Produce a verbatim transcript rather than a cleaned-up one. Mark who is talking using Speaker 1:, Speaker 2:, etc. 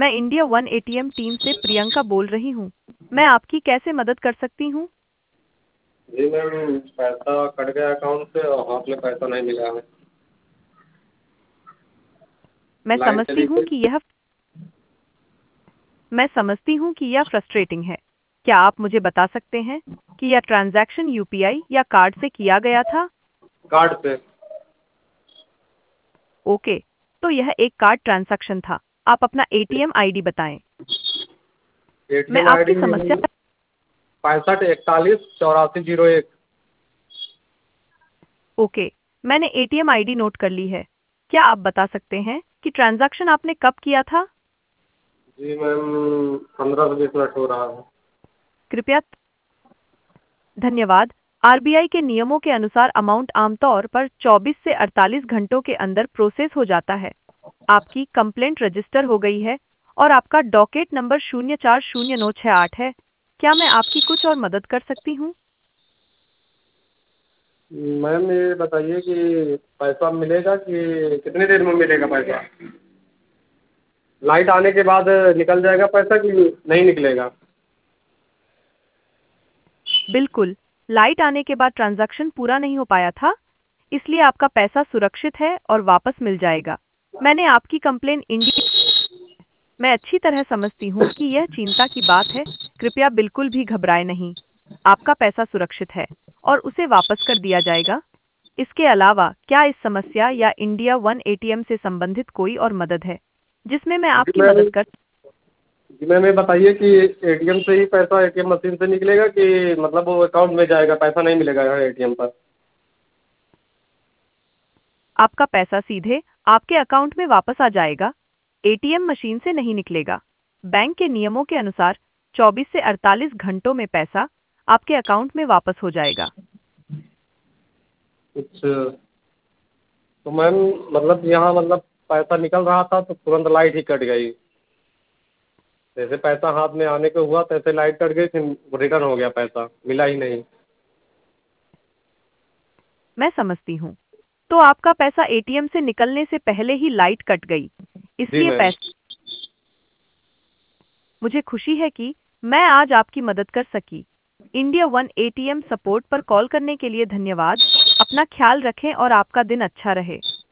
Speaker 1: मैं India one ATM team से प्रियंका बोल रही हूँ। मैं आपकी कैसे मदद कर सकती हूँ?
Speaker 2: जी मैम, पैसा कट गया अकाउंट से और हाथ में पैसा नहीं मिला है।
Speaker 1: मैं
Speaker 2: लाइट
Speaker 1: समझती
Speaker 2: चली
Speaker 1: हूँ
Speaker 2: गई।
Speaker 1: कि यह मैं समझती हूँ कि यह फ्रस्ट्रेटिंग है। क्या आप मुझे बता सकते हैं कि यह ट्रांजैक्शन यूपीआई या कार्ड से किया गया था?
Speaker 2: कार्ड से।
Speaker 1: ओके, तो यह एक कार्ड ट्रांजैक्शन था। आप अपना एटीएम आईडी बताएं। मैं
Speaker 2: एटीएम
Speaker 1: आपकी
Speaker 2: आईडी
Speaker 1: समस्या
Speaker 2: पैंसठ इकतालीस चौरासी जीरो एक।
Speaker 1: ओके, मैंने एटीएम आईडी नोट कर ली है। क्या आप बता सकते हैं कि ट्रांजैक्शन आपने कब किया था?
Speaker 2: जी मैम, पंद्रह से बीस मिनट हो रहा है।
Speaker 1: कृपया धन्यवाद। आरबीआई के नियमों के अनुसार अमाउंट आमतौर पर चौबीस से अड़तालीस घंटों के अंदर प्रोसेस हो जाता है। आपकी कंप्लेंट रजिस्टर हो गई है और आपका डॉकेट नंबर शून्य चार शून्य नौ छः आठ है। क्या मैं आपकी कुछ और मदद कर सकती हूँ?
Speaker 2: मैम ये बताइए कि पैसा मिलेगा कि कितनी देर में मिलेगा पैसा? लाइट आने के बाद निकल जाएगा पैसा कि नहीं निकलेगा?
Speaker 1: बिल्कुल, लाइट आने के बाद ट्रांजैक्शन पूरा नहीं हो पाया था, इसलिए आपका पैसा सुरक्षित है और वापस मिल जाएगा। मैंने आपकी कंप्लेन इंडिया मैं अच्छी तरह समझती हूँ कि यह चिंता की बात है। कृपया बिल्कुल भी घबराएं नहीं। आपका पैसा सुरक्षित है और उसे वापस कर दिया जाएगा। इसके अलावा क्या इस समस्या या इंडिया वन एटीएम से संबंधित कोई और मदद है जिसमें मैं
Speaker 2: जी
Speaker 1: आपकी
Speaker 2: मैम
Speaker 1: मदद कर
Speaker 2: जी मैम, ये बताइए कि एटीएम से ही पैसा एटीएम मशीन से निकलेगा कि मतलब वो अकाउंट में जाएगा, पैसा नहीं मिलेगा यहाँ एटीएम पर?
Speaker 1: आपका पैसा सीधे आपके अकाउंट में वापस आ जाएगा, एटीएम मशीन से नहीं निकलेगा। बैंक के नियमों के अनुसार चौबीस से अड़तालीस घंटों में पैसा आपके अकाउंट में वापस हो जाएगा।
Speaker 2: अच्छा, तो मैम मतलब यहाँ मतलब पैसा निकल रहा था तो तुरंत लाइट ही कट गई। जैसे पैसा हाथ में आने को हुआ तैसे लाइट कट गई, फिर रिटर्न हो गया, पैसा मिला ही नहीं।
Speaker 1: मैं समझती हूँ। तो आपका पैसा एटीएम से निकलने से पहले ही लाइट कट गई,
Speaker 2: जी
Speaker 1: इसलिए
Speaker 2: मैम।
Speaker 1: पैसा मुझे खुशी है कि मैं आज आपकी मदद कर सकी। इंडिया वन एटीएम सपोर्ट पर कॉल करने के लिए धन्यवाद। अपना ख्याल रखें और आपका दिन अच्छा रहे।